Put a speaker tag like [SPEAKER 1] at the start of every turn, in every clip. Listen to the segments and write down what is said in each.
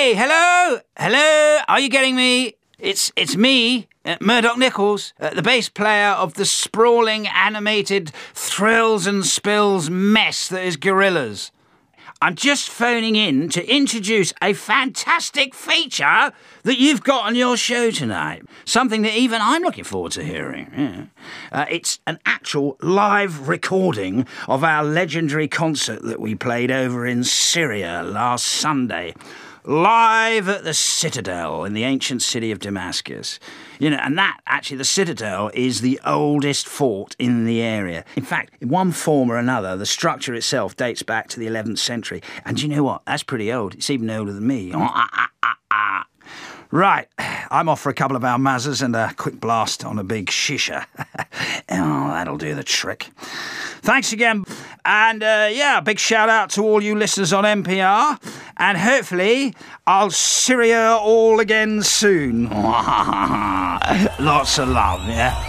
[SPEAKER 1] Hey, hello? Hello? Are you getting me? It's me, Murdoch Nichols, the bass player of the sprawling, animated thrills and spills mess that is Gorillaz. I'm just phoning in to introduce a fantastic feature that you've got on your show tonight. Something that even I'm looking forward to hearing. Yeah. It's an actual live recording of our legendary concert that we played over in Syria last Sunday. Live at the Citadel in the ancient city of Damascus. You know, and that, actually, the Citadel is the oldest fort in the area. In fact, in one form or another, the structure itself dates back to the 11th century. And do you know what? That's pretty old. It's even older than me. Right, I'm off for a couple of our mazzas and a quick blast on a big shisha. Oh, that'll do the trick. Thanks again. And, a big shout-out to all you listeners on NPR. And hopefully I'll see you all again soon. Lots of love, yeah?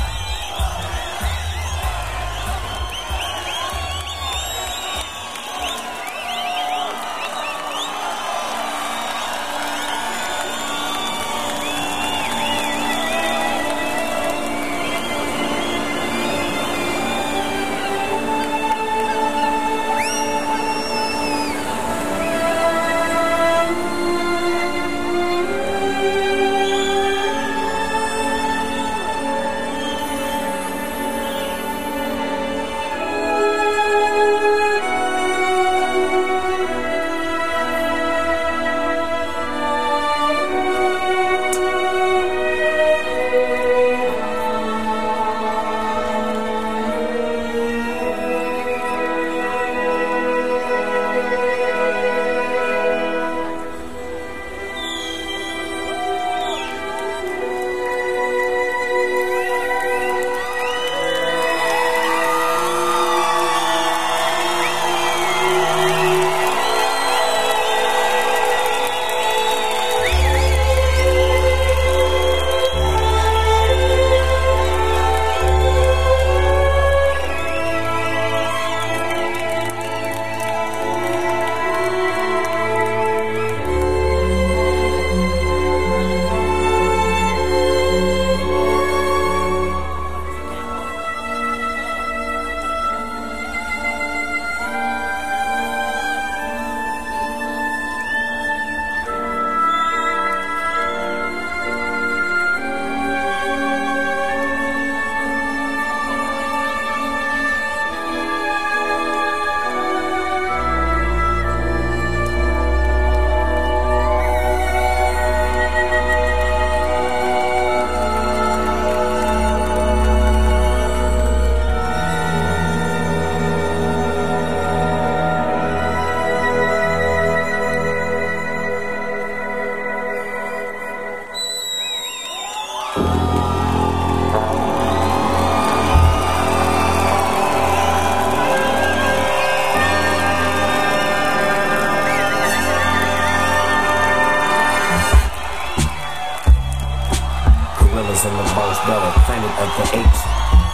[SPEAKER 2] In the most better planet of the apes.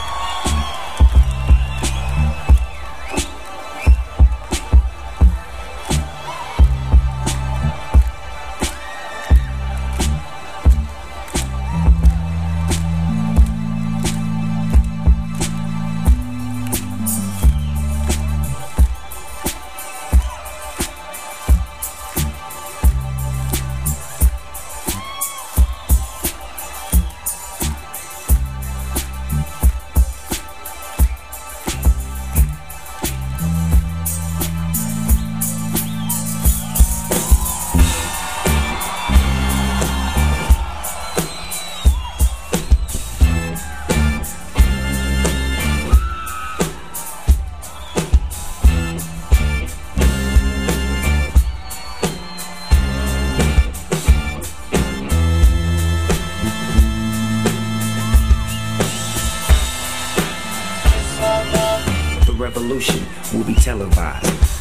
[SPEAKER 2] Revolution will be televised,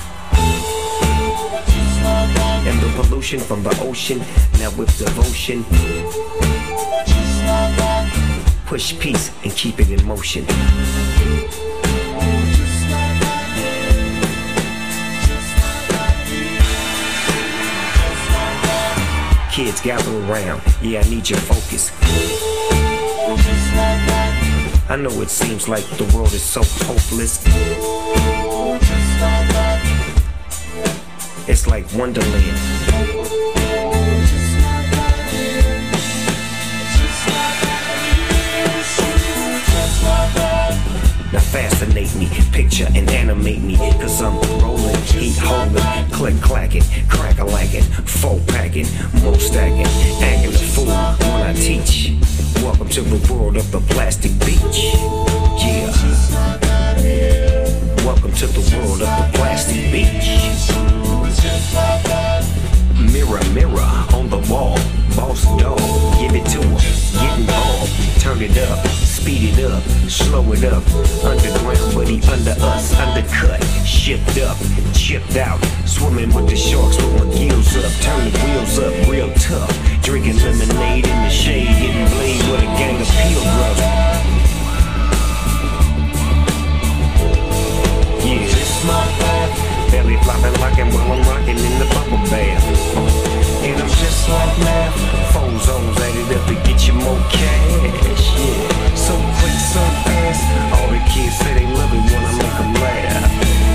[SPEAKER 2] and the pollution from the ocean now with devotion push peace and keep it in motion. kids gather around. Yeah, I need your focus. I know it seems like the world is so hopeless. It's like Wonderland. Now fascinate me, picture and animate me, cause I'm rolling, heat holding, click clacking, crack-a-lacking, four packing, mo stacking, acting a fool when I teach. Welcome to the world of the plastic beach. Yeah. Welcome to the world of the plastic beach. Mirror, mirror on the wall, boss dog, give it to him, get involved, turn it up, speed it up, slow it up, underground but he under us, undercut, shipped up, chipped out, swimming with the sharks with my gills up, turn the wheels up, real tough, drinking lemonade in the shade, getting blade with a gang of pilgrims. Yeah, it's my path, belly flopping like I'm while I'm rocking in the bubble bath. And I'm just like math, four zones added up to get you more cash. Yeah, so quick, so fast. All the kids say they love it when I make them laugh.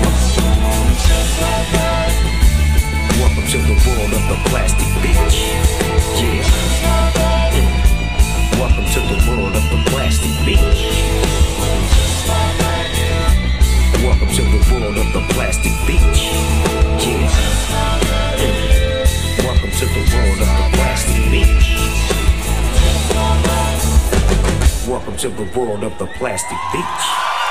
[SPEAKER 2] Welcome to the world of the plastic bitch. Yeah. Welcome to the world of the plastic bitch. Welcome to the world of the plastic bitch. Yeah. Welcome to the world of the plastic beach. Welcome to the world of the plastic beach.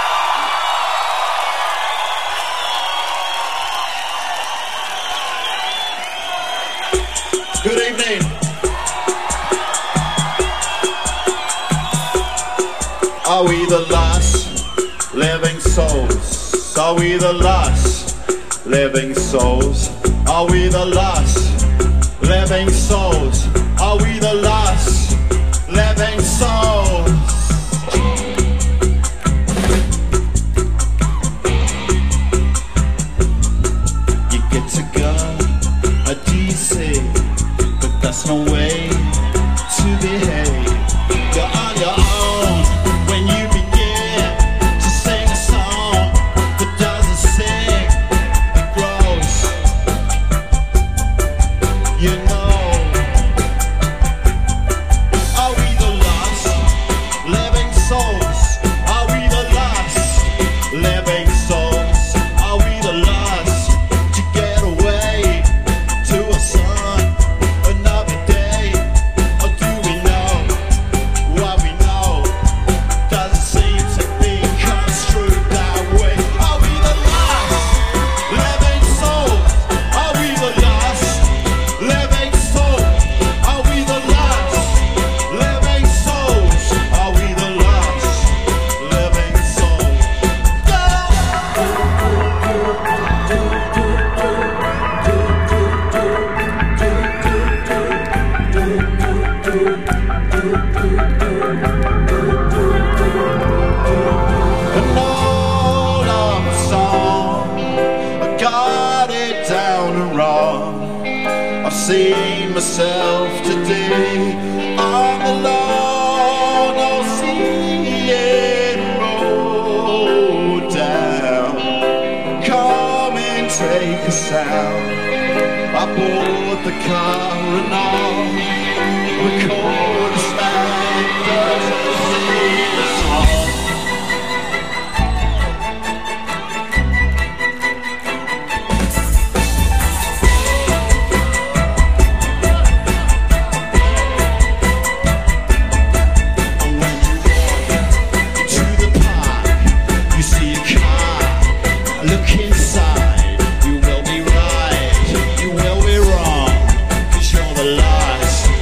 [SPEAKER 3] Good evening. Are we the last living souls? Are we the last living souls? Are we the last living souls? Are we the last living souls? You get to go a DC, but that's no way to behave. You're on your own when you begin to sing a song that doesn't sing, it grows. You know, are we the last living souls? Are we the last living souls? Are we the last to get away to a sun another day? Or do we know what we know? Doesn't seem to be construed that way. Are we the last living souls? Are we the last living souls? Are we the last living souls? Are we the last living souls? An old love song, I got it down and wrong. I've seen myself today on the long ocean road down. Come and take us out. I bought the car and all the chorus line doesn't sing the song. To the park, you see a car. Look inside, you will be right, you will be wrong, 'cause you're the last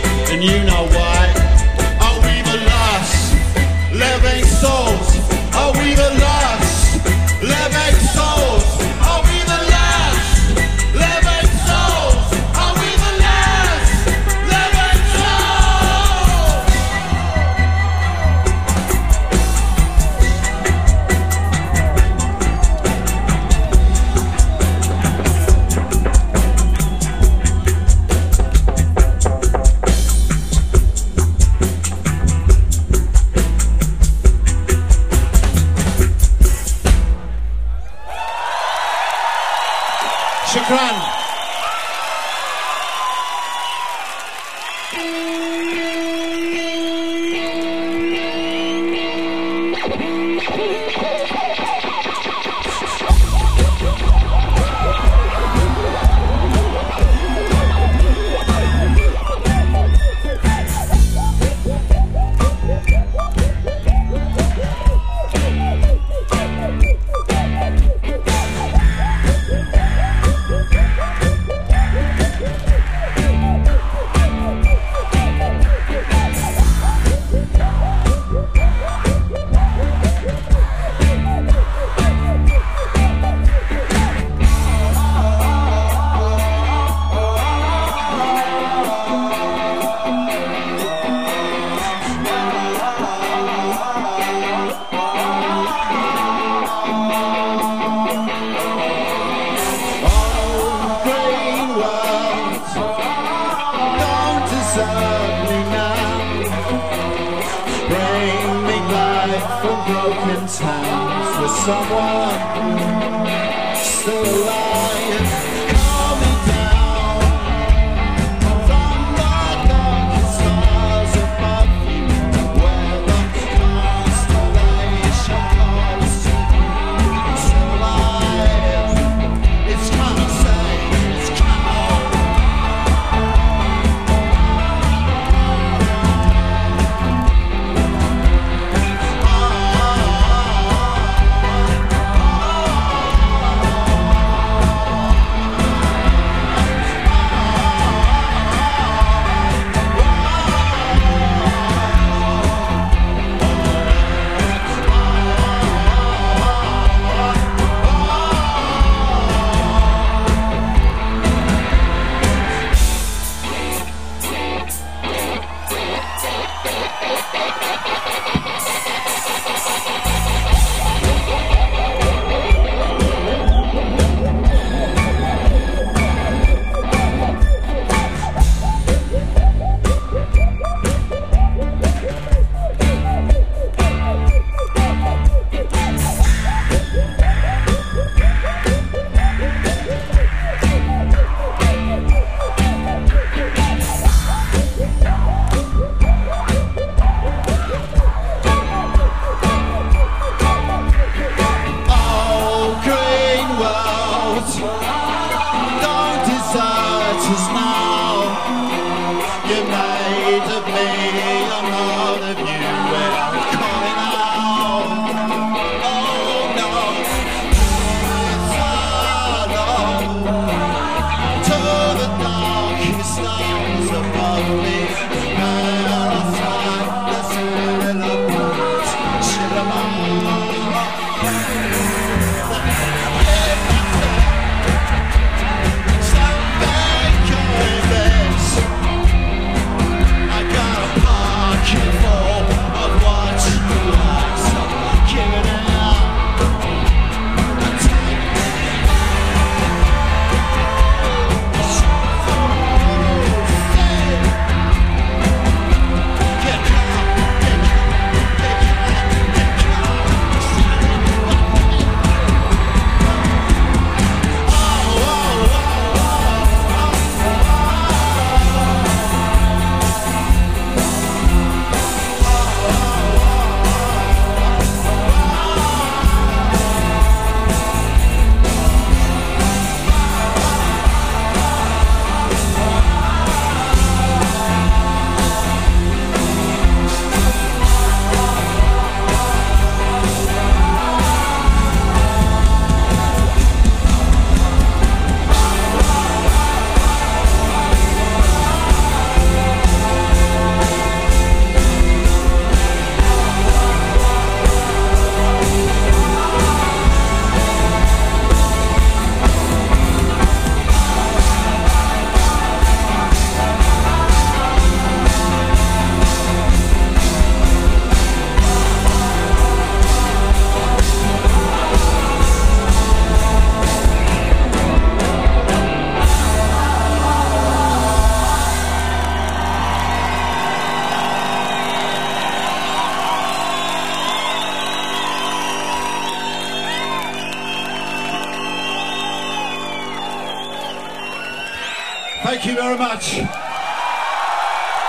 [SPEAKER 3] Thank you very much.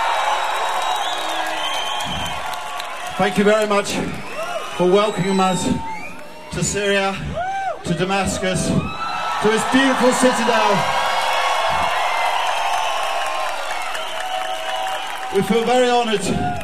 [SPEAKER 3] Thank you very much for welcoming us to Syria, to Damascus, to this beautiful citadel. We feel very honoured.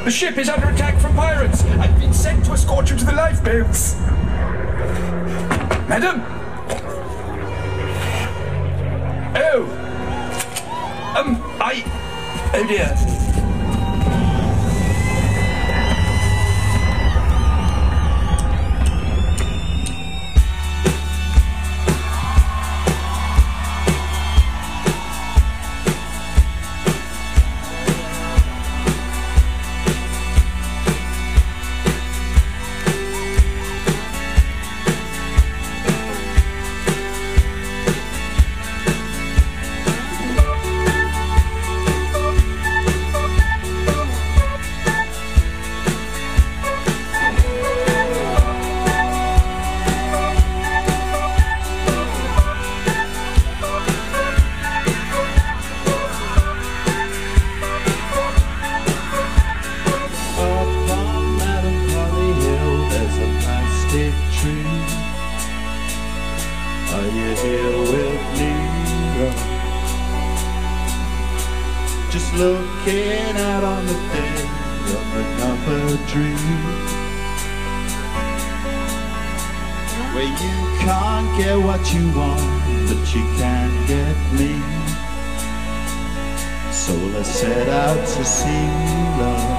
[SPEAKER 4] The ship is under attack from pirates. I've been sent to escort you to the lifeboats. Madam? Oh. Oh dear.
[SPEAKER 3] Looking out on the day of another dream, where you can't get what you want, but you can get me. So let's set out to see love,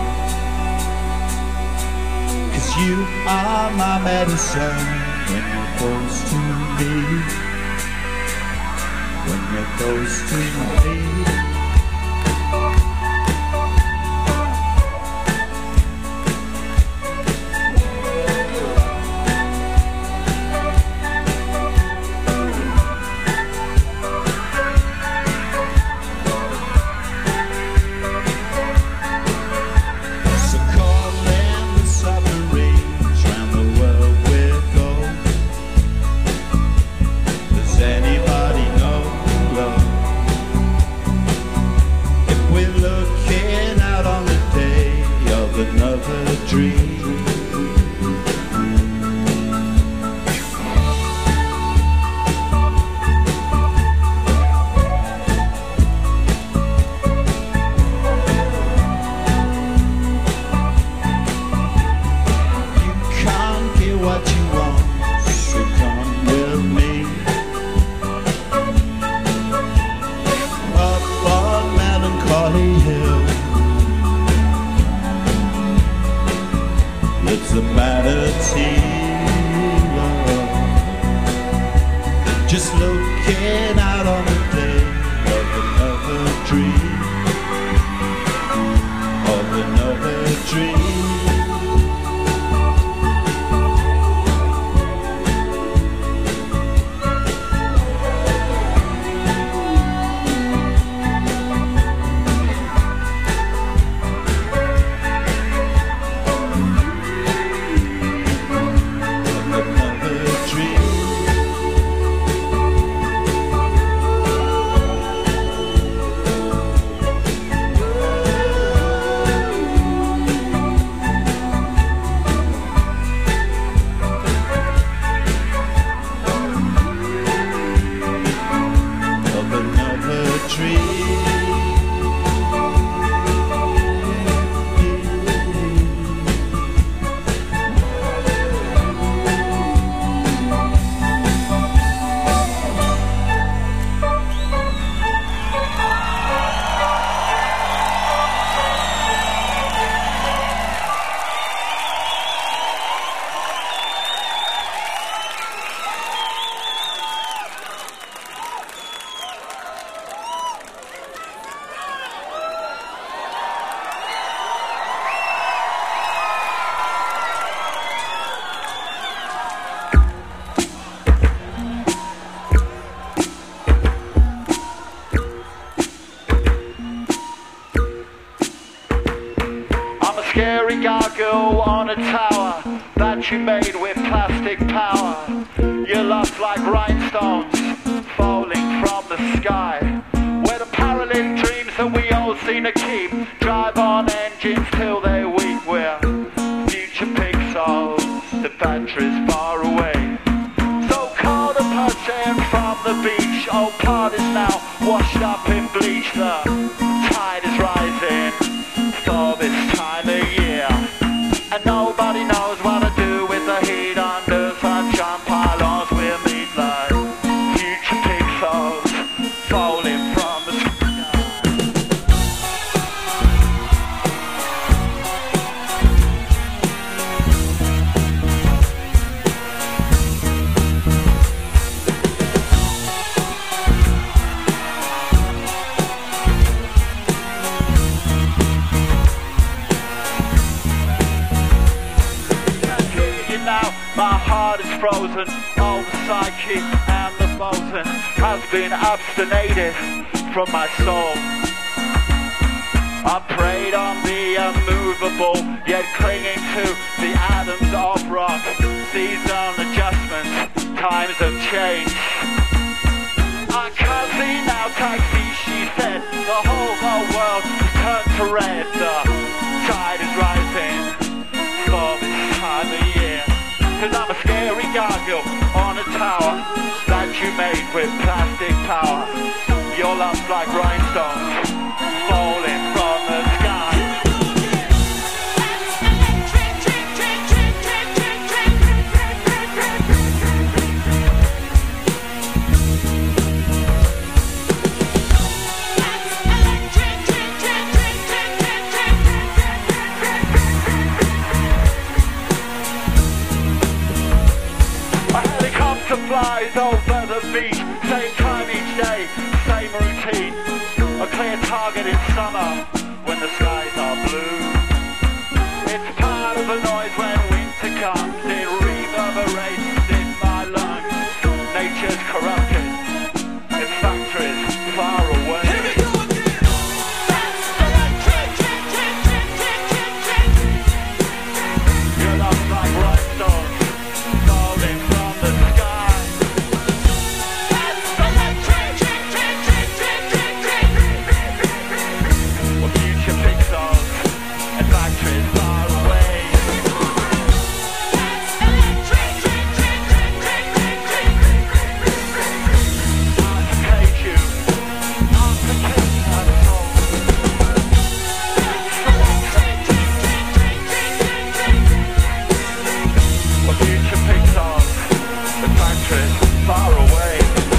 [SPEAKER 3] 'cause you are my medicine when you're close to me, when you're close to me. Just looking out on the day of another dream, of another dream.
[SPEAKER 5] Scary gargoyle on a tower that you made with plastic power. Your love's like rhinestones falling from the sky. We're the parallel dreams that we all seem to keep. Drive on engines till they weep. We're future pixels, the battery's far away. So cold and pushing from the beach. Old part is now washed up in bleach. The tide is rising for this time of year. My heart is frozen, all the psyche and the boson has been abstinated from my soul. I preyed on the immovable, yet clinging to the atoms of rock. Season adjustments, times have changed. I can't see now, taxi, she said. The whole world has turned to red. The tide is rising for this time of year. 'Cause I'm a scary gargoyle on a tower that you made with plastic power. Your love's like rhinestones falling from the sky. A helicopter flies over the beach, same time each day, same routine. A clear target in summer when the skies are blue. It's part of the noise when winter comes. It reverberates in my lungs. Nature's corrupted. Its factories far away. Your love's like rhinestones falling from the sky. What future pixels and factories far away. I hate you. What future pixels and factories far away.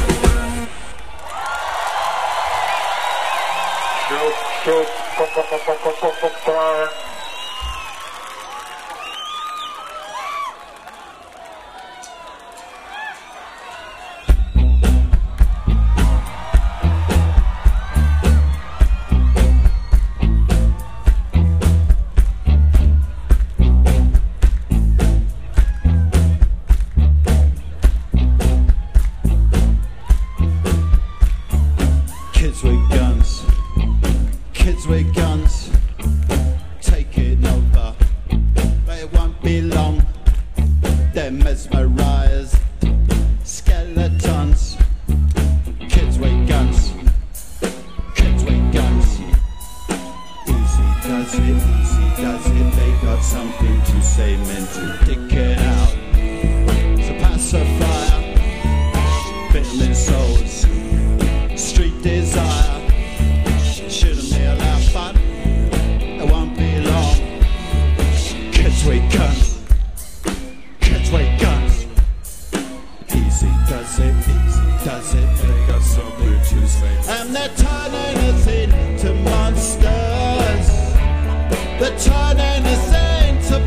[SPEAKER 3] Kids with guns, kids with guns, taking over. But it won't be long, they're mesmerized. Skeletons, kids with guns, kids with guns. Easy does it, they got something to say, meant to dick it out. It's a pacifier, fiddling souls. Street desire shouldn't be allowed, but it won't be long. Kids with guns, kids with guns. Easy does it, they got something to say. And they're turning us into monsters. They're turning us into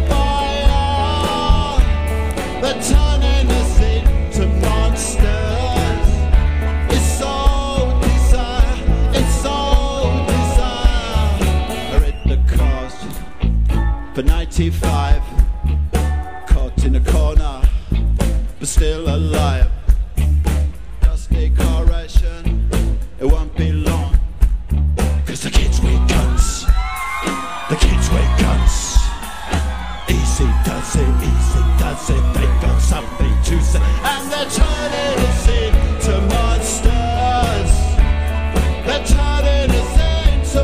[SPEAKER 3] fire. They're turning us into monsters. It's all desire, it's all desire. I read the cost for 95, caught in a corner, but still alive. Just decoration, it won't be long. 'Cause the kids with guns, the kids with guns. Easy does it, they got something to say. And they're turning us into monsters. They're turning us into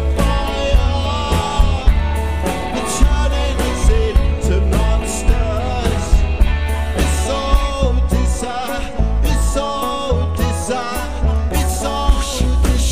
[SPEAKER 3] fire. They're turning us into monsters. It's all desire, it's all desire, it's all desire.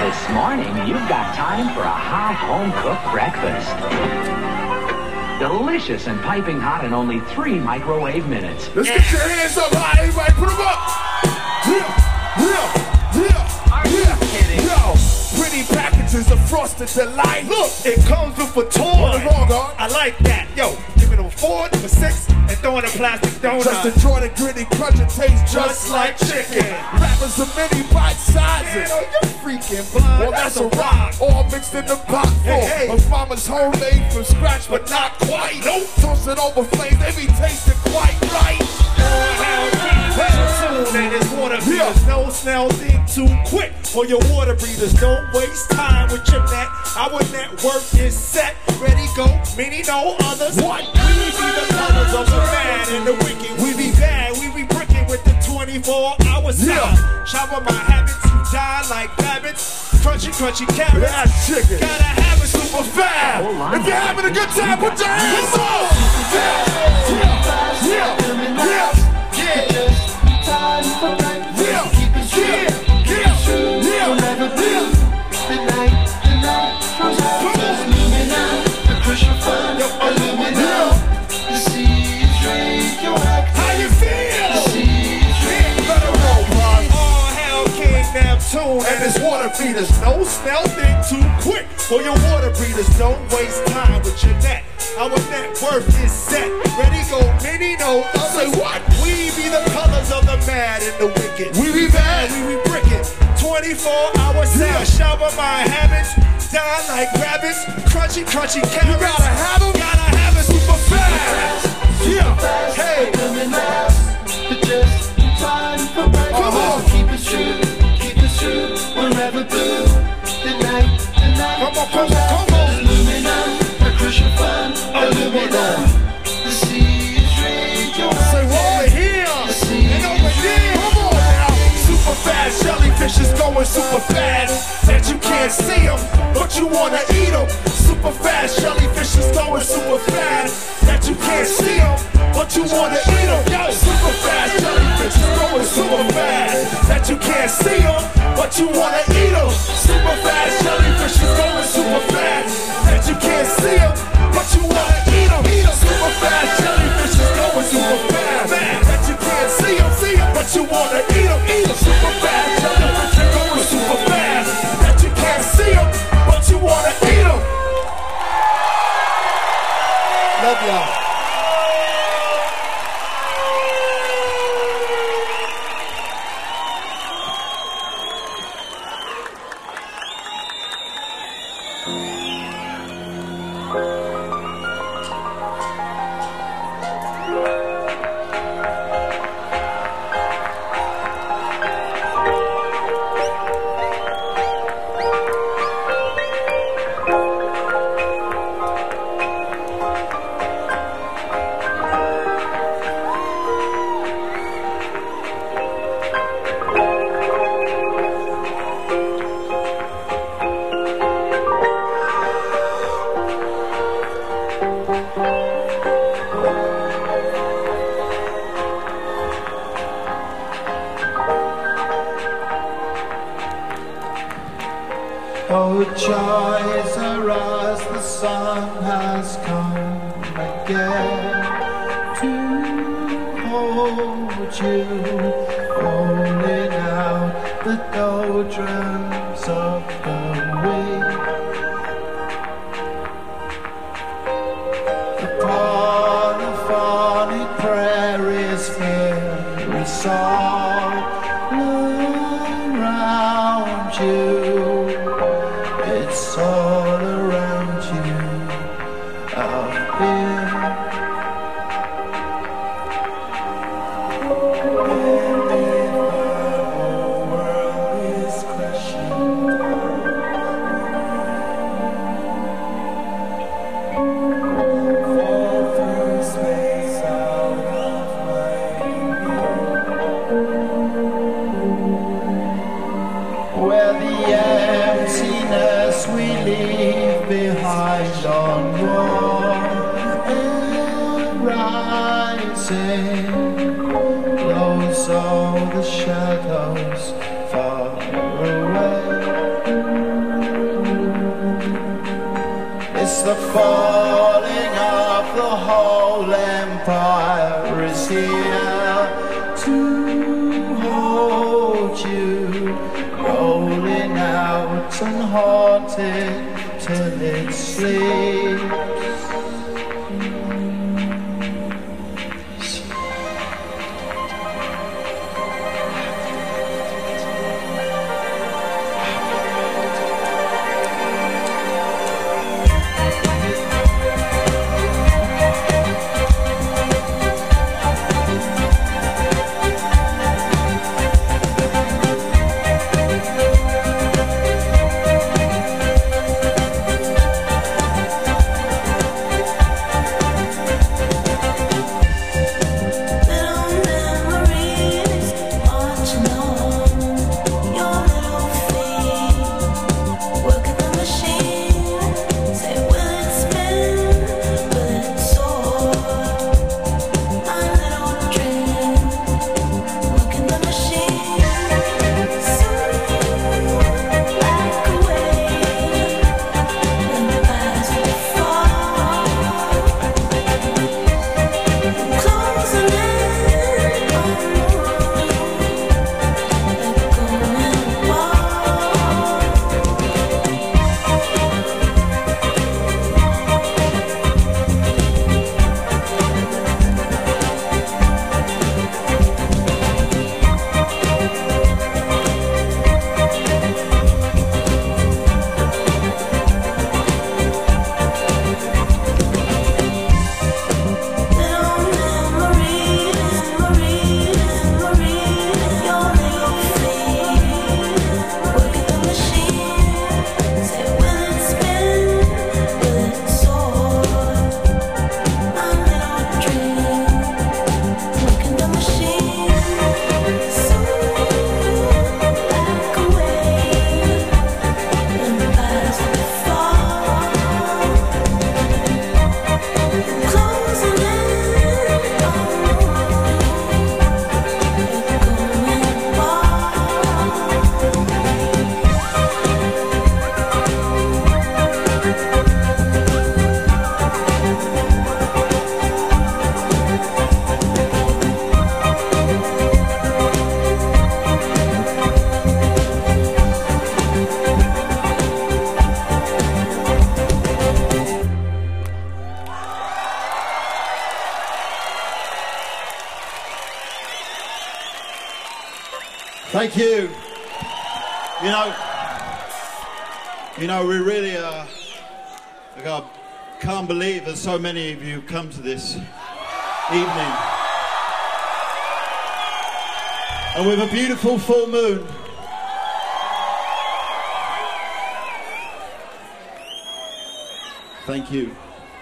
[SPEAKER 6] This morning, you've got time for a hot home-cooked breakfast. Delicious and piping hot in only 3 microwave minutes.
[SPEAKER 3] Let's get your hands up high, everybody, put them up.
[SPEAKER 6] Are you kidding?
[SPEAKER 3] Yo, pretty packages of frosted delight. Look, it comes with a toy. What is wrong, dog? I like that. Yo, give it a 4, give it a 6, and throw in a plastic donut. Just enjoy the gritty crunch, it tastes just like chicken. Rappers of many bite sizes. Man, oh, you freaking blind. Well, that's a rock, all mixed in the pot full of mama's homemade from scratch, but not quite. Nope. Toast it over flames, they be tasting quite right. And it's water breathers, no snail thing too quick for your water breathers. Don't waste time with your net. Our network is set, ready, go, meaning no others. What? We be the colors of the mad and the wicked. We be bad, we be bricking with the 24-hour style. Shower my habits, die like rabbits. Crunchy, crunchy carrots. That's chicken. Gotta have it super fast. If you're having a good time, put your hands up.
[SPEAKER 7] Time for breakfast, keep it true, we'll never do. The night comes out, just Lumina, the crucial fun, Illumina. The sea is radioactive.
[SPEAKER 3] How you feel?
[SPEAKER 7] The sea is radioactive.
[SPEAKER 3] All hail King Neptune and his water breathers. No smell thing too quick for your water breathers. Don't waste time with your net. Our net worth is set. Ready, go, many no. I'll say what? We be the colors of the mad and the wicked. We be bad, we be bricking. 24-hour sound. Shower my habits. Die like rabbits. Crunchy, crunchy carrots. You gotta have them. Gotta have it super fast. Yeah. Hey.
[SPEAKER 7] But just time for breakfast. Keep it true, we'll never do. The night
[SPEAKER 3] Come on.
[SPEAKER 7] Illumina, the crucial fun, Illumina. The sea is radioactive.
[SPEAKER 3] Say over here. And over there. Come on now. Super fast jellyfish is going super fast. That you can't see them, but you wanna eat them. Super fast jellyfish is going super fast. That you can't see them, but you wanna eat them. Yo, super fast jellyfish is going super fast. That you can't see them, but you wanna eat them. Super fast jellyfish is going super fast. That you can't see them, but you wanna eat them. Super fast jellyfish is going super fast. That you can't see them, but you wanna eat them. Super fast jellyfish is going super fast. That you can't see them, but you wanna eat them. Love y'all.
[SPEAKER 7] Oh, joys arise, the sun has come again to hold you, falling out the doldrums of the week. The polyphonic prairies filled with song around you. It's all around you out here. And if the whole world is crashing fall through space out of my view, where the emptiness we leave behind on war and rising, close all the shadows far away.
[SPEAKER 3] the falling of the whole empire is here to hold you, rolling out unhaunted till it sleeps. Thank you. You know, we really like I can't believe that so many of you come to this evening. And with a beautiful full moon. Thank you.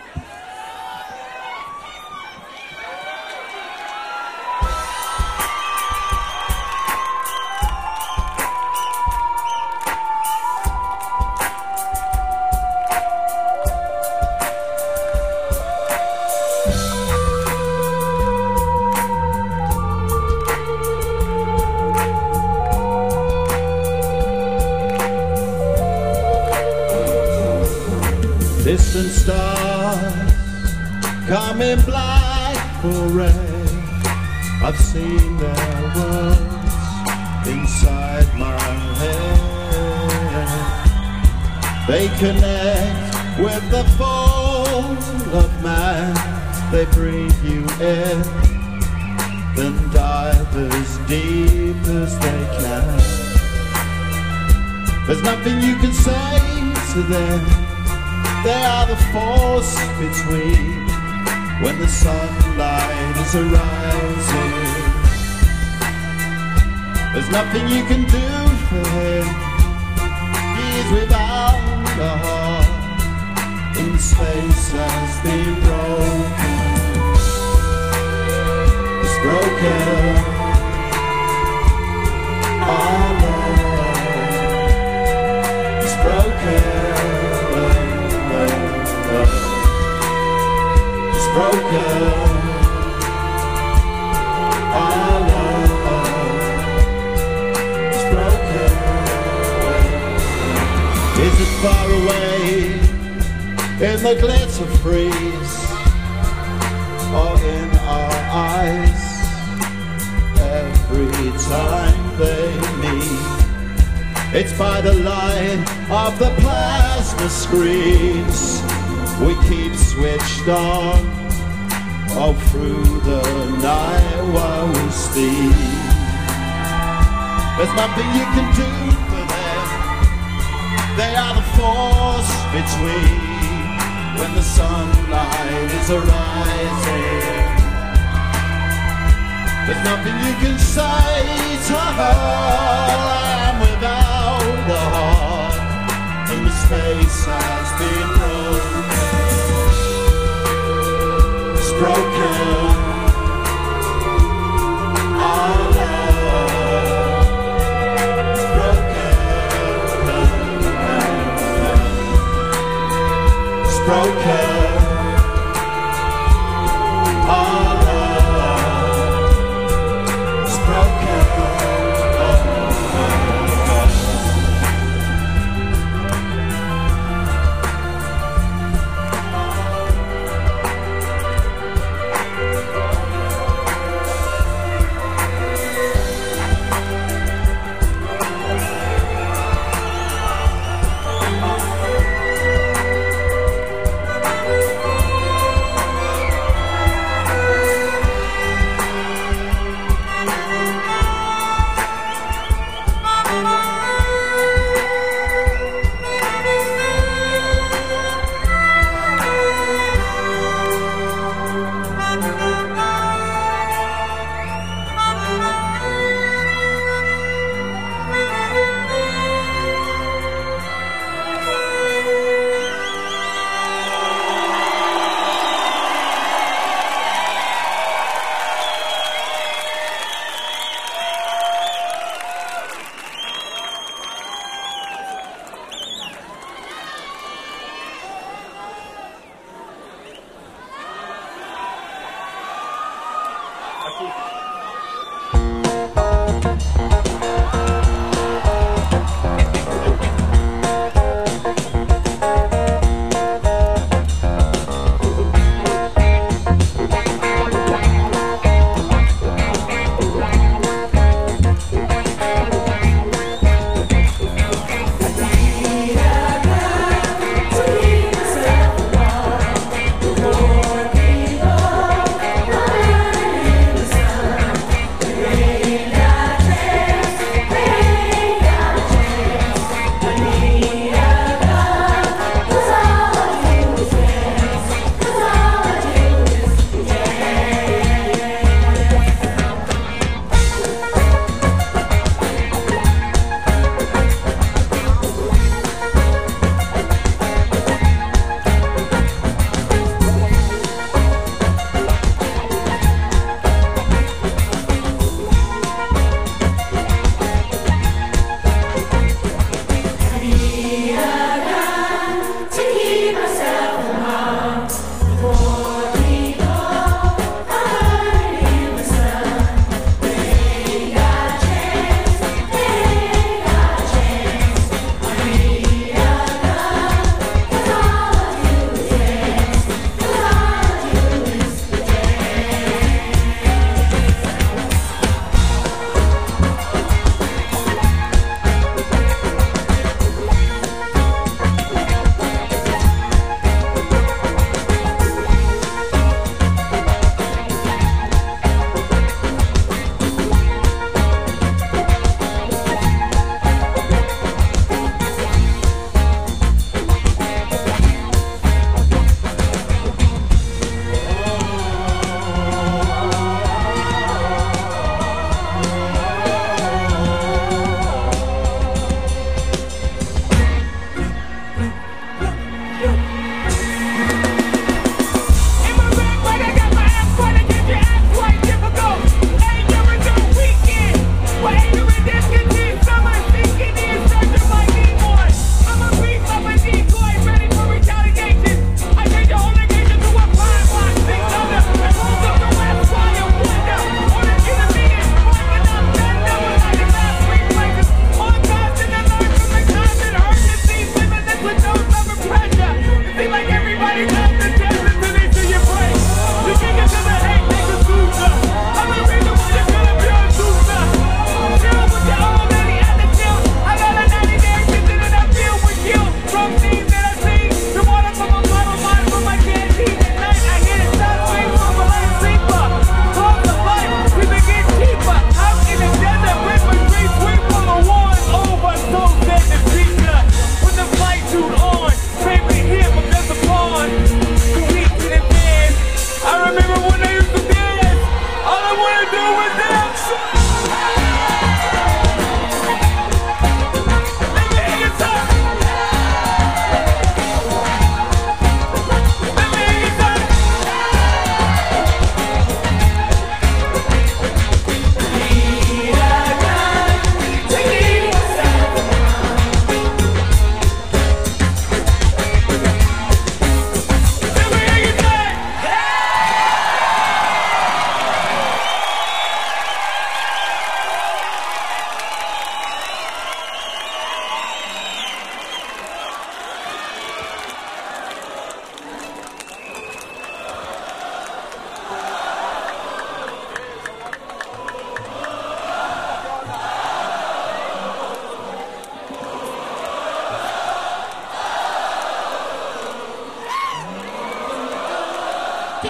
[SPEAKER 3] Distant stars coming black for red. I've seen their words inside my head. They connect with the fall of man. They breathe you in, then dive as deep as they can. There's nothing you can say to them. They are the force between when the sunlight is arising. There's nothing you can do for him. He is without a heart. In space has been broken. It's broken. Our love is broken. It's broken. Our love is broken. Is it far away? in the glitter freeze or in our eyes every time they meet. It's by the light of the plasma screens we keep switched on all through the night while we sleep. There's nothing you can do for them. They are the force between when the sunlight is arising. There's nothing you can say to her. I'm without the heart, and the space has been broken. It's broken. Our love is broken. It's broken.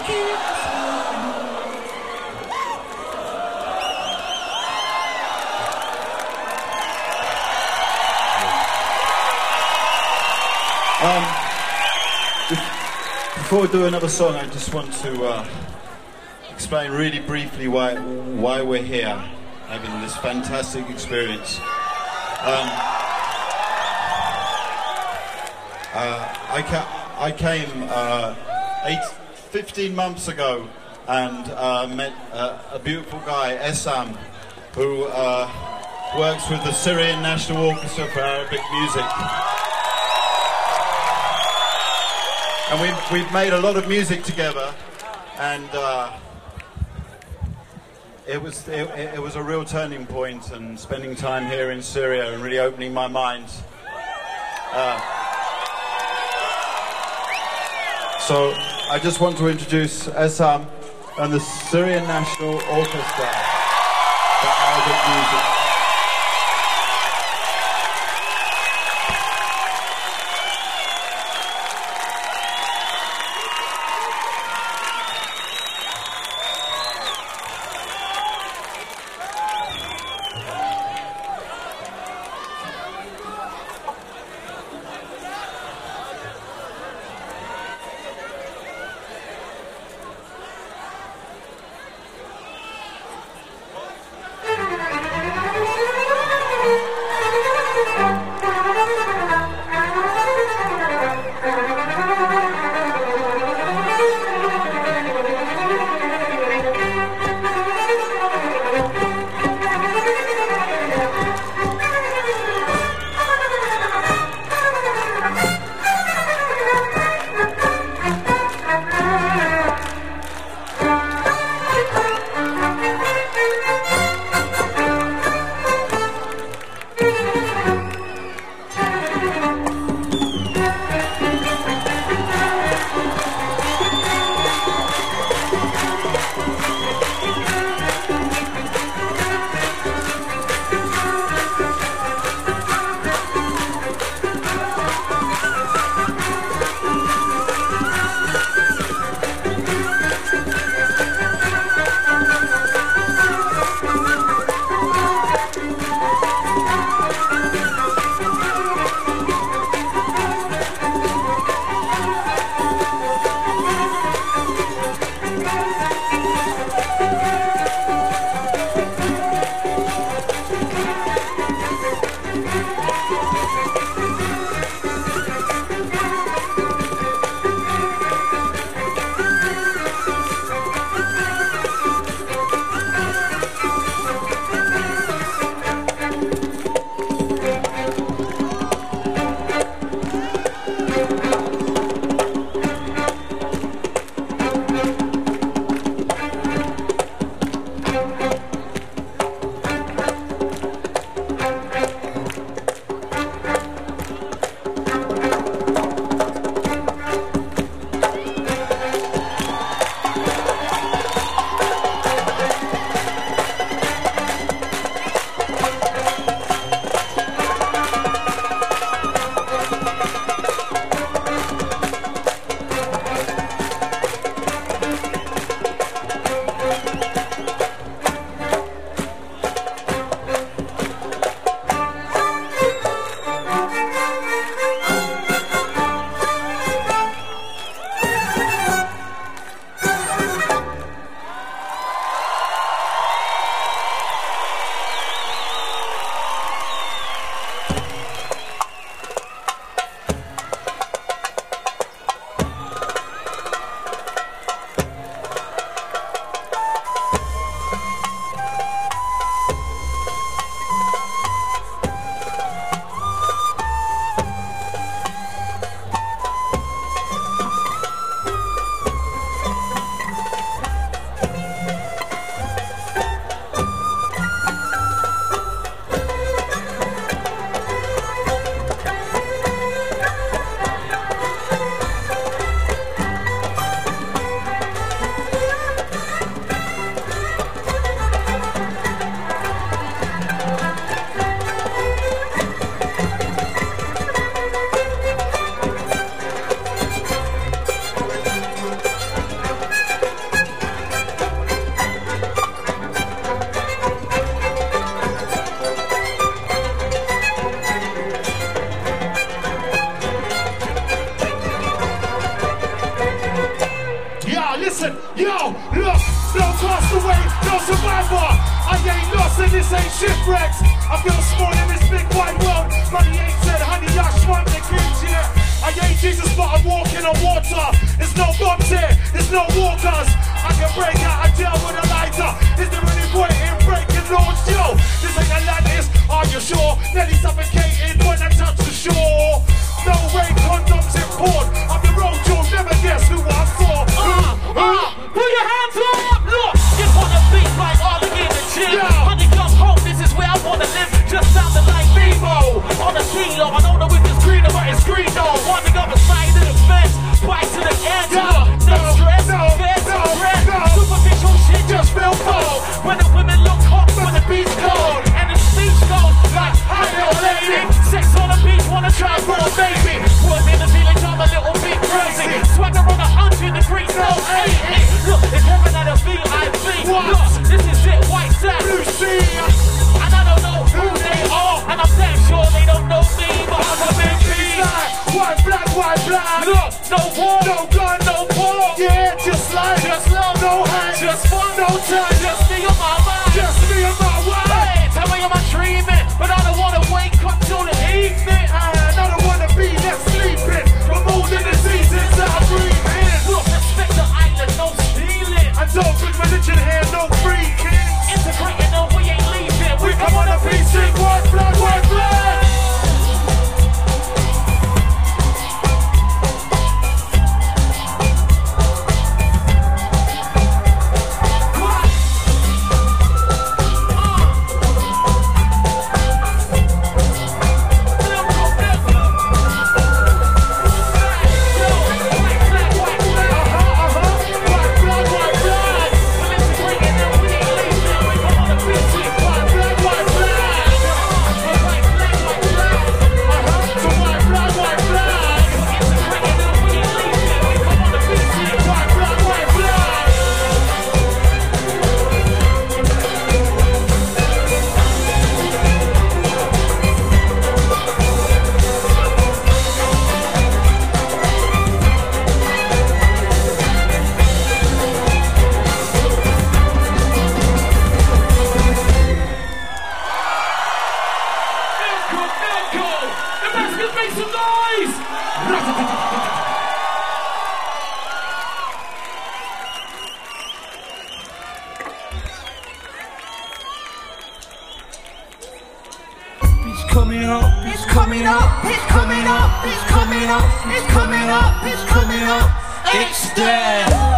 [SPEAKER 3] Before we do another song, I just want to explain really briefly why we're here, having this fantastic experience. I came 15 months ago and met a beautiful guy, Essam, who works with the Syrian National Orchestra for Arabic music. And we've made a lot of music together, and it was a real turning point, and spending time here in Syria and really opening my mind. So I just want to introduce Essam and the Syrian National Orchestra for Arabic music. Yo, look, no castaway, no survivor. I ain't lost and this ain't shipwrecked. I feel small in this big wide world. Money ain't said, honey, I shrunk the kids, yeah. I ain't Jesus, but I'm walking on water. There's no bombs here, there's no walkers. I can break out of jail with a lighter. Is there any point in breaking laws? Yo, this ain't Atlantis, are you sure? Nearly suffocated when I touch the shore. No way, condoms import. I'm the road, you'll never guess who I saw.
[SPEAKER 8] Put your hands up! Look, just wanna be like all the in the gym. Honeycomb home, this is where I wanna live. Just sounding like Vivo. On the kilo, I don't know if it's green or it's green though. On the other side of the fence, bite to the end. No stress, fence, breath. Superficial shit just feel cold. When the women look hot, when the beat's cold. And the speech goes like, hi little lady. Sex on the beach, wanna try for a baby. Work in the village, I'm a little bit crazy. Swagger on 100 degrees, no 80. Look, it's heaven at a VIP. Look, this is it, white sack.
[SPEAKER 3] Blue sea.
[SPEAKER 8] And I don't know who they are. And I'm damn sure they don't know me, but I'm a big piece.
[SPEAKER 3] White flag, white flag.
[SPEAKER 8] Look, no war,
[SPEAKER 3] No gun,
[SPEAKER 8] no war.
[SPEAKER 3] yeah, just like,
[SPEAKER 8] Just love,
[SPEAKER 3] no hand,
[SPEAKER 8] just fun,
[SPEAKER 3] no time,
[SPEAKER 8] just me on my mind.
[SPEAKER 3] just me and my wife.
[SPEAKER 8] Hey, tell me am I dreaming? But I don't wanna wake up till the evening.
[SPEAKER 3] And I don't wanna be left sleeping from all the diseases that I breathe in.
[SPEAKER 8] Look, respect the island, no stealing.
[SPEAKER 3] I don't bring religion here, no free kings.
[SPEAKER 8] Integrating, no, we ain't leaving.
[SPEAKER 3] We come on a PC, white flag, white flag.
[SPEAKER 7] coming up, it's coming up, it's coming up, it's coming up, it's coming up, it's coming up, it's there.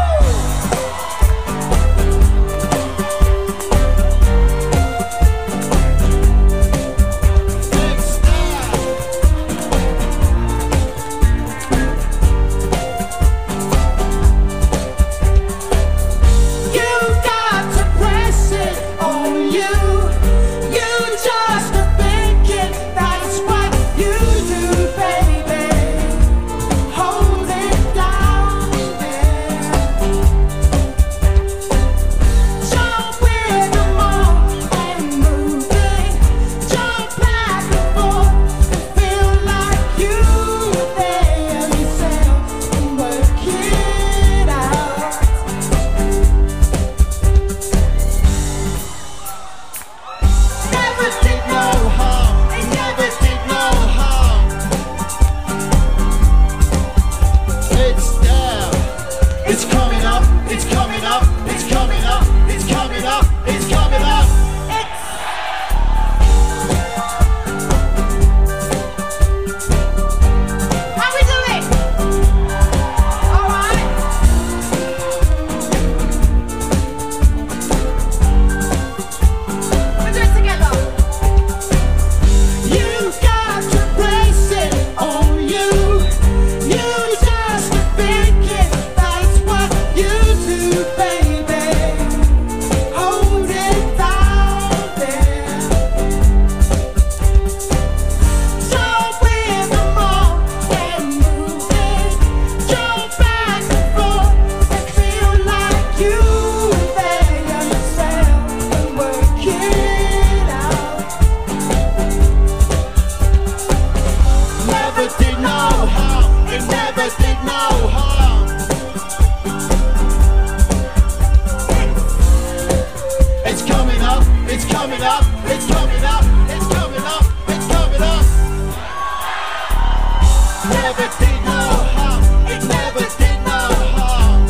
[SPEAKER 3] never did no harm. It never did no harm.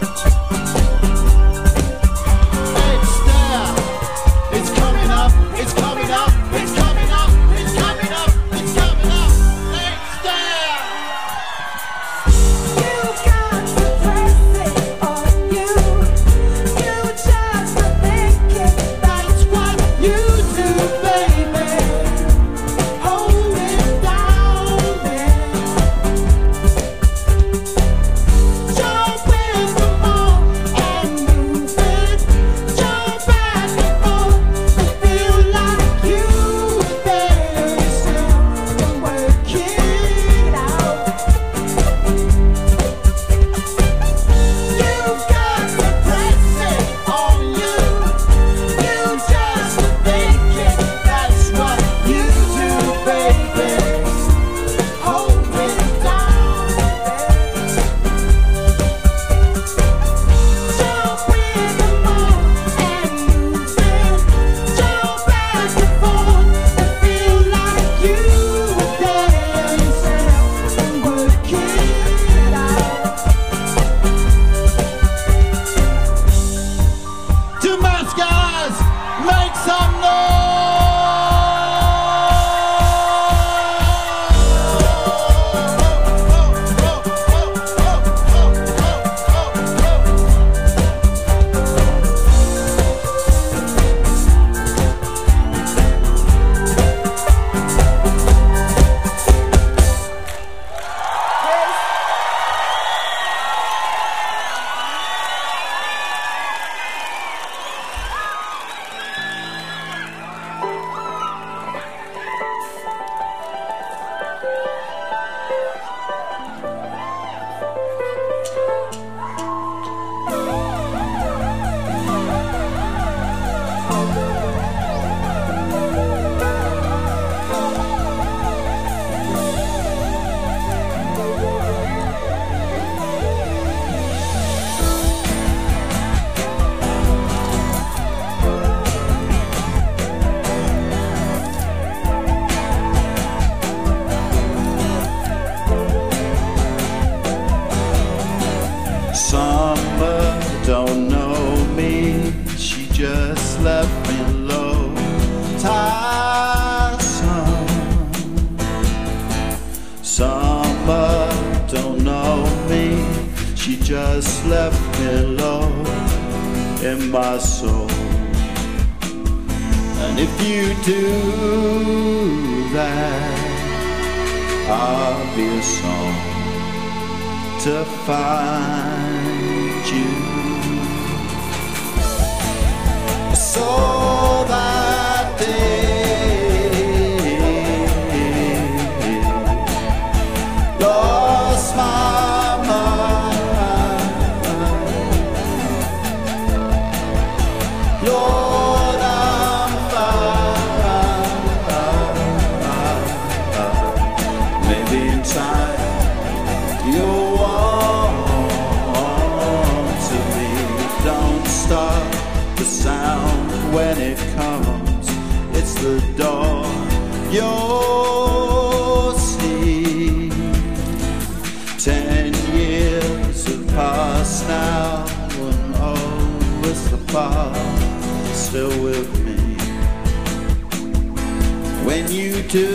[SPEAKER 3] It's there. It's coming up. It's coming up. It's coming up. It's coming up. It's coming up. It's there.
[SPEAKER 7] You got to press it on you. You just think it. That's what you do, baby. Hold it down there. Jump in the ball and move it. Jump back and forth and feel like you there yourself and work it out. You've got to press it on you. You just think it. That's what you do, baby. Hold it down there. Jump in the ball and move it. Jump back and forth and feel like you there yourself and work it out.
[SPEAKER 3] Too much, guys. Make some Summer don't know me, she just left me low. Tiresome. Summer don't know me, she just left me low in my soul. And if you do that, I'll be a song to find you. So that day lost my mind. Lord, I'm fine. Maybe in time you'll want to be. Don't stop the sound when it comes. It's the door you'll see. 10 years have passed now, and oh, it's the past still with me. When you do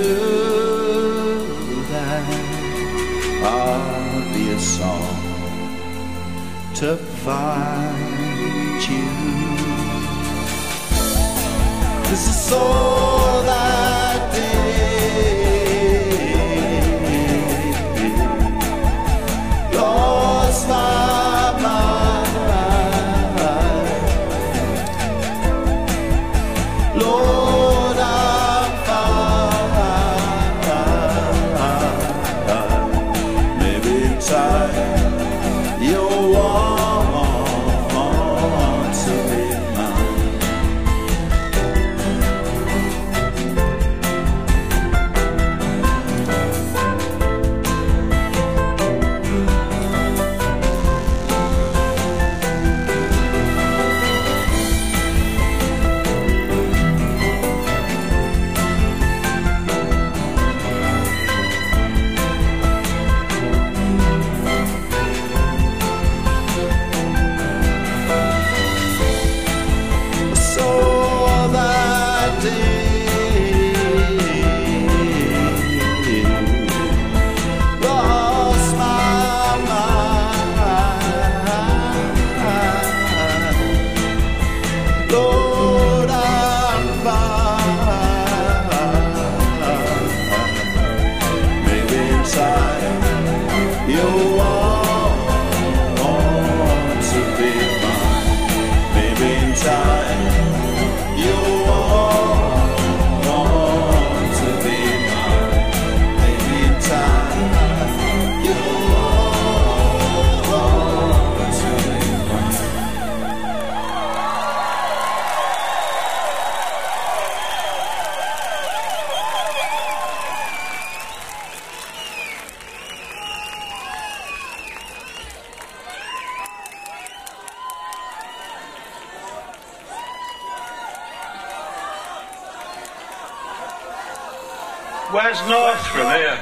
[SPEAKER 3] that, I'll be a song to find you. This is all that day lost my mind. Lord, I'm fine. Maybe in time you'll want to be mine.
[SPEAKER 9] West north from here.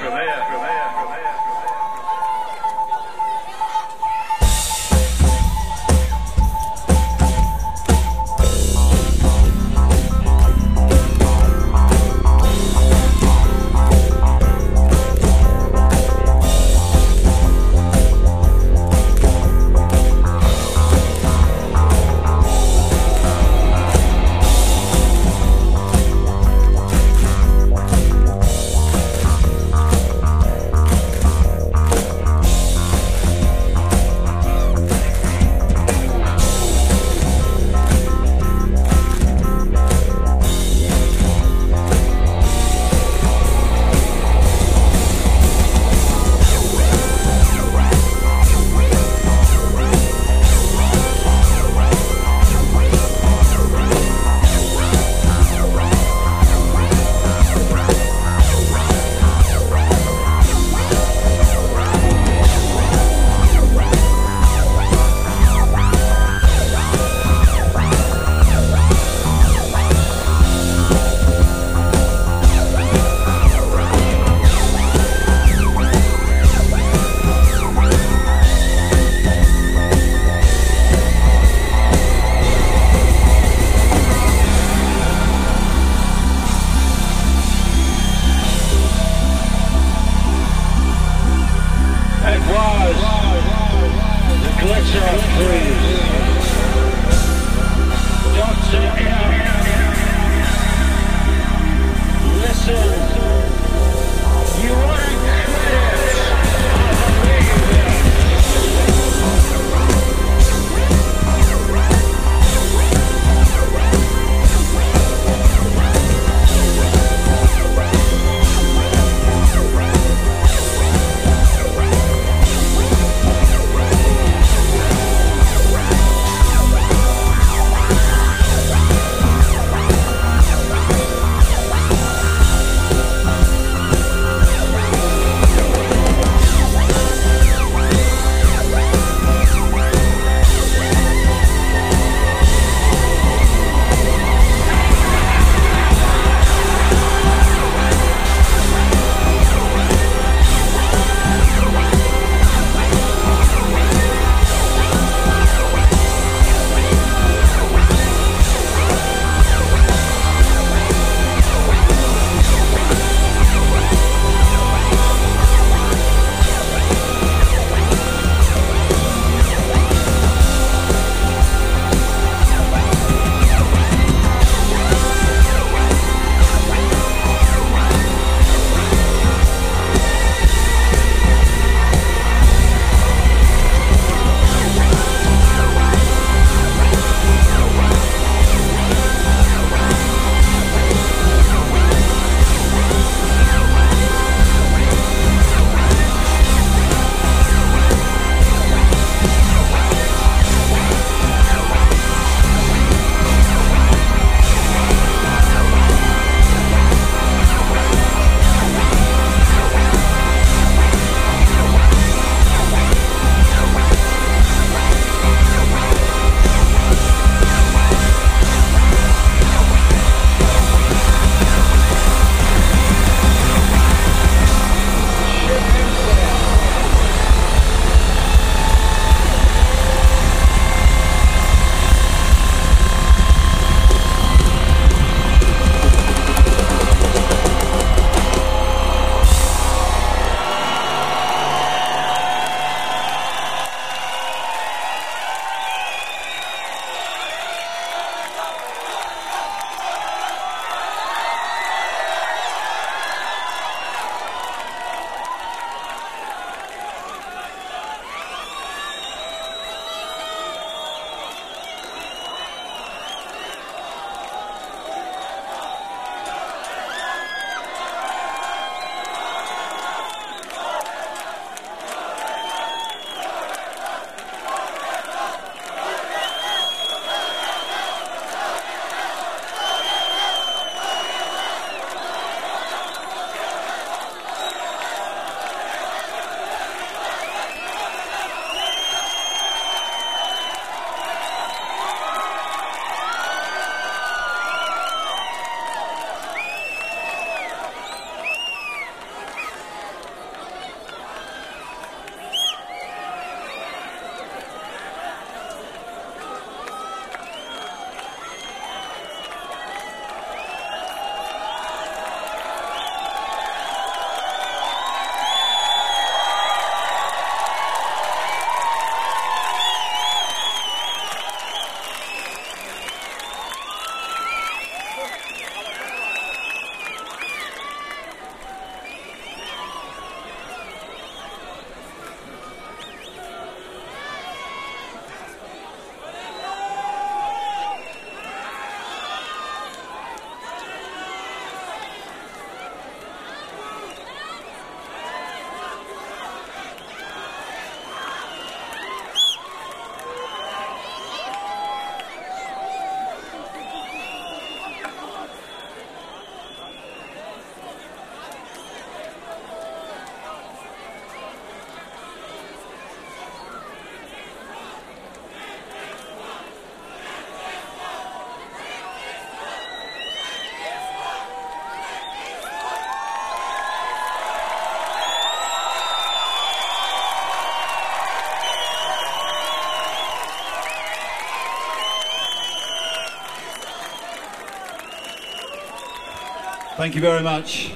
[SPEAKER 3] Thank you very much.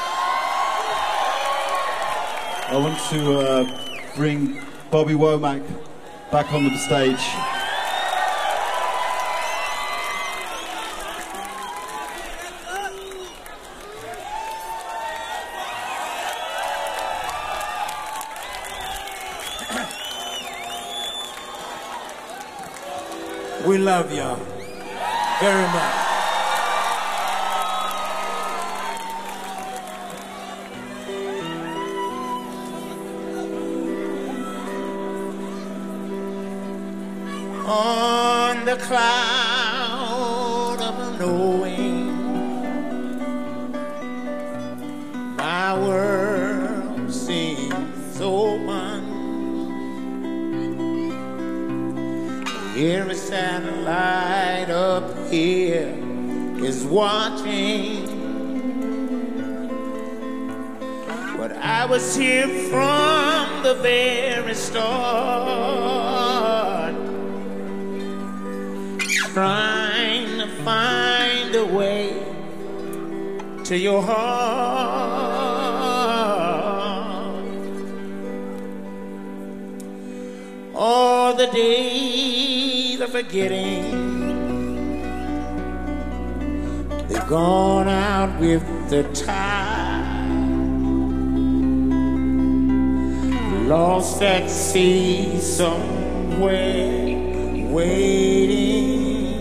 [SPEAKER 3] I want to bring Bobby Womack back onto the stage.
[SPEAKER 9] We love y'all very much.
[SPEAKER 10] On the cloud of knowing, my world seems so one. Every satellite up here is watching, but I was here from the very start, trying to find a way to your heart. All the days of forgetting, they've gone out with the tide, lost at sea somewhere, waiting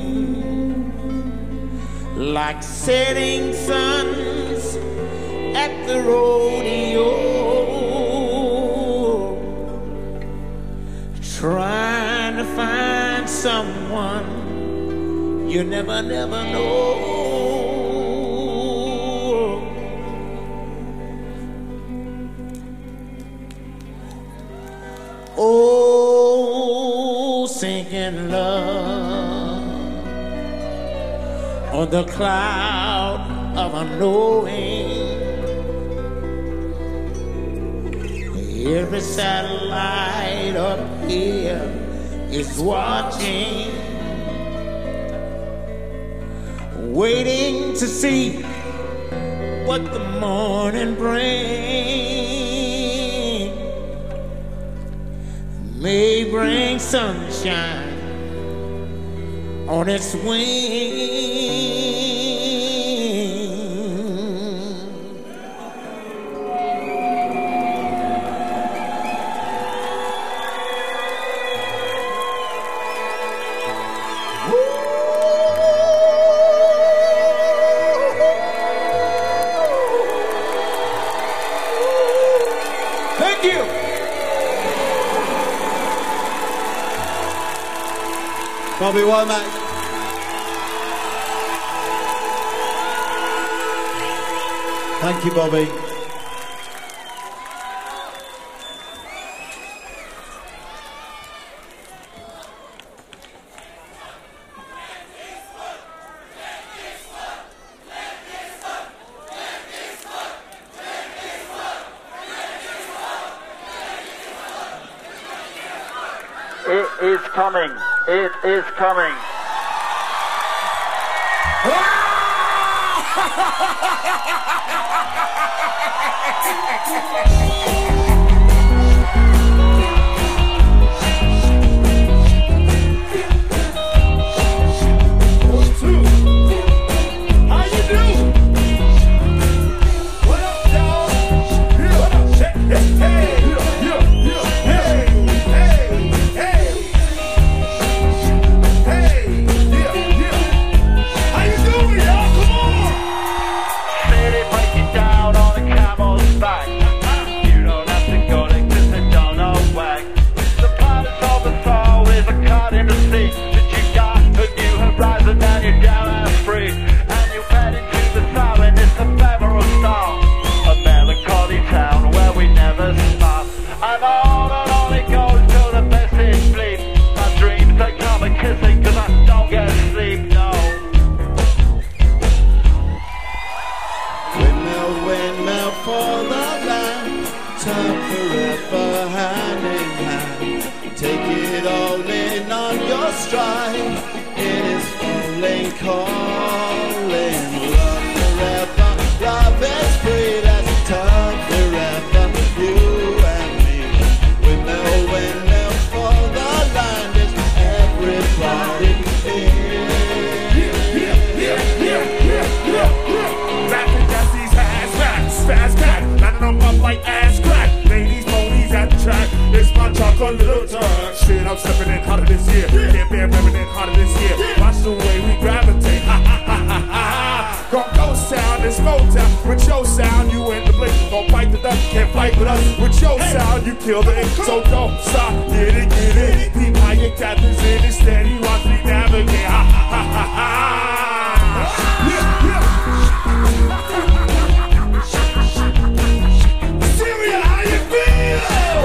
[SPEAKER 10] like setting suns at the rodeo, trying to find someone you never know. Oh, sinking love on the cloud of unknowing. Every satellite up here is watching, waiting to see what the morning brings. May bring sunshine on its wings. Thank you.
[SPEAKER 3] Bobby Womack. Thank you, Bobby.
[SPEAKER 5] It is coming. It is coming.
[SPEAKER 4] How you do? What up, y'all? What up? Hey, hey, hey, hey, hey, hey, yeah, yeah. How you doing, y'all? Come on.
[SPEAKER 5] City breaking down on a camel's back. You don't have to go there 'cause they don't know whack. The pilot's of the soul is a cut in the sea that you got a new horizon and you're down and free. And you head into the siren, it's a ephemeral star. A melancholy town where we never stop. And on it goes till the message bleeds. My dreams they come a kissing 'cause I don't get sleep, no.
[SPEAKER 3] Windmill, windmill for the land, time forever hand in hand. Take it all in on your stride. It is falling, calling, love forever
[SPEAKER 4] you kill it. So don't stop, get it. Be my your captains in it, steady, watch me navigate. Ha ha ha ha. Syria, how you feel?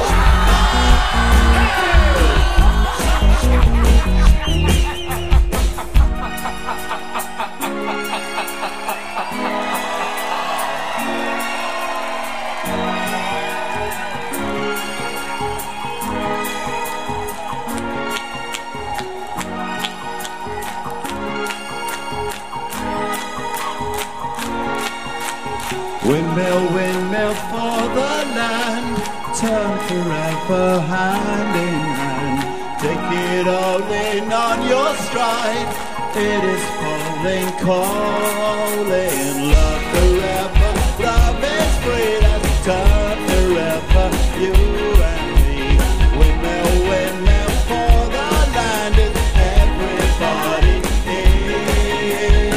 [SPEAKER 3] Windmill, windmill for the land, turn forever hand in hand. Take it all in on your stride, it is falling, calling. Love forever, love is free, let's turn forever, you and me. Windmill, windmill for the land, is everybody in.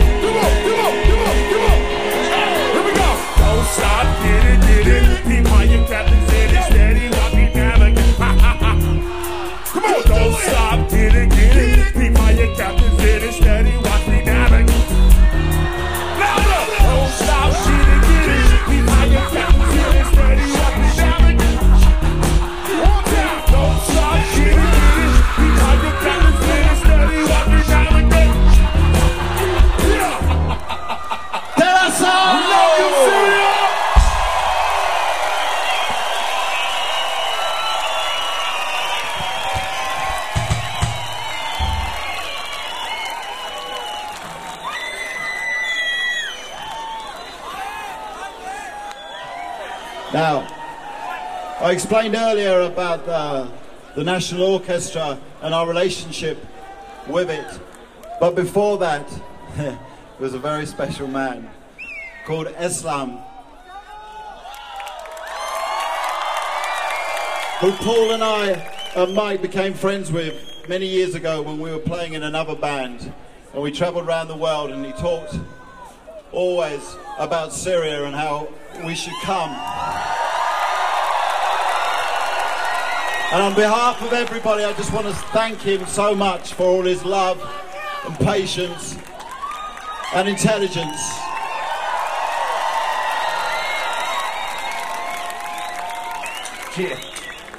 [SPEAKER 4] Don't stop, get it. Be my your captains in it, steady, watch me navigate. Ha ha ha. Come on, don't stop, get it. Be my your captains in it, steady, watch me navigate. Louder! Don't stop, get it. Be my your captains in it, steady, watch me navigate. One time, don't stop, get it. Be my your captains in it, steady, watch me navigate. Yeah.
[SPEAKER 3] That's all!
[SPEAKER 4] Love you, Syria!
[SPEAKER 3] Now, I explained earlier about the National Orchestra and our relationship with it. But before that, there was a very special man called Eslam, who Paul and I and Mike became friends with many years ago when we were playing in another band. And we travelled around the world, and he talked always about Syria and how we should come. And on behalf of everybody, I just want to thank him so much for all his love and patience and intelligence.
[SPEAKER 1] Cheers.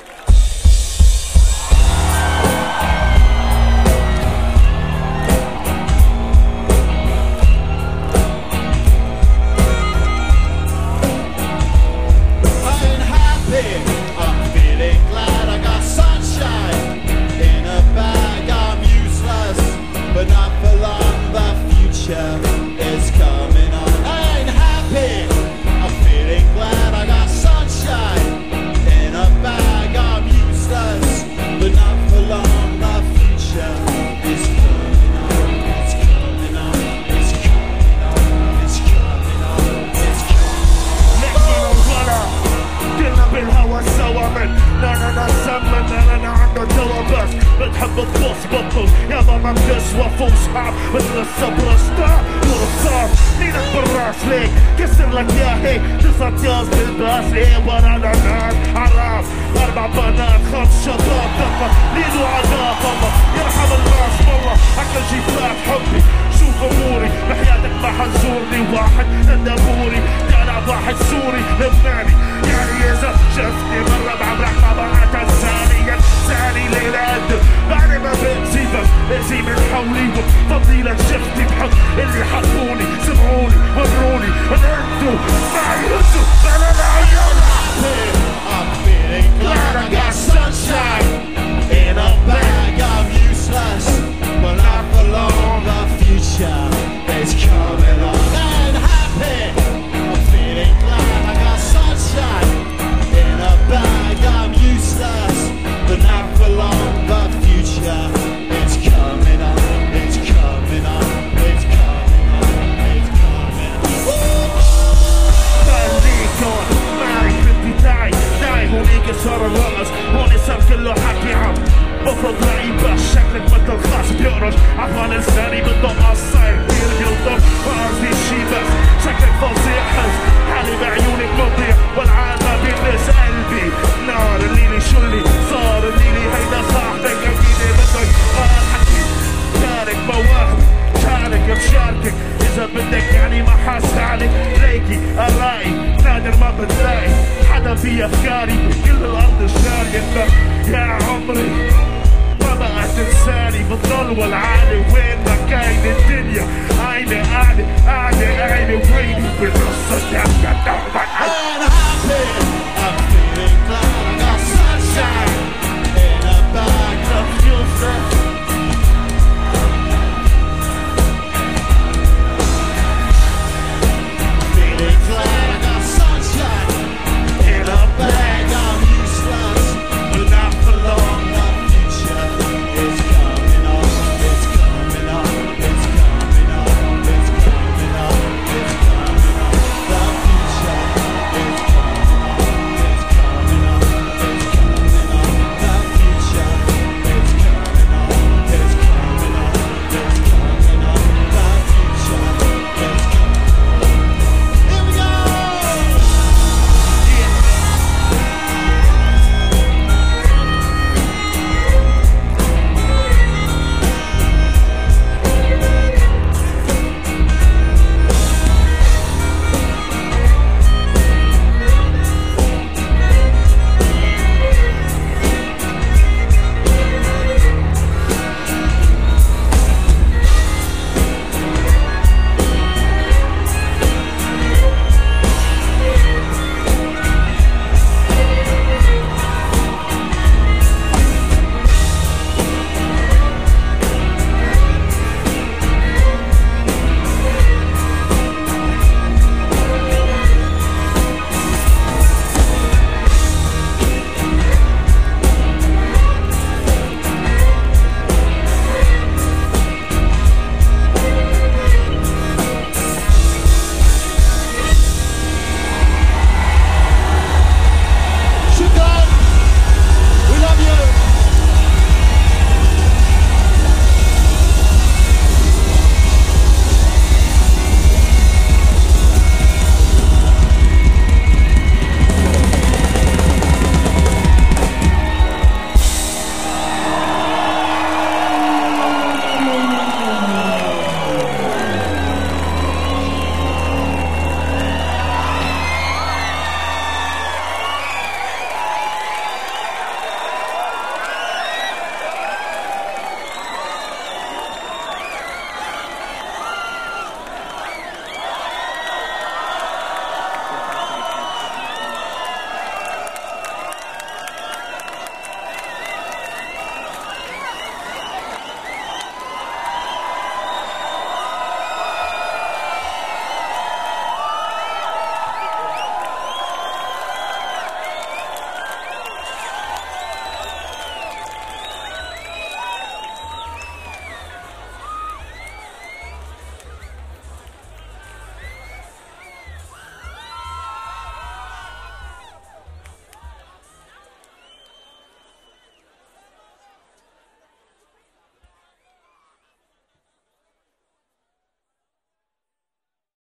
[SPEAKER 3] Is coming on. I ain't happy. I'm feeling glad I got sunshine in a bag. I'm useless, but not for long. The future is coming on. It's coming on. It's coming on. It's coming on. It's coming on.
[SPEAKER 4] Dilla بالهوى سوا من نانا نسمى نانا عنده توابس بتحب تبص بطل يا ماما بتسوى فوق صحاب مثل الصبر ستار والصار مينك بالراس ليك كسر لك يا هيك 9 بالباس ايه ورا الناس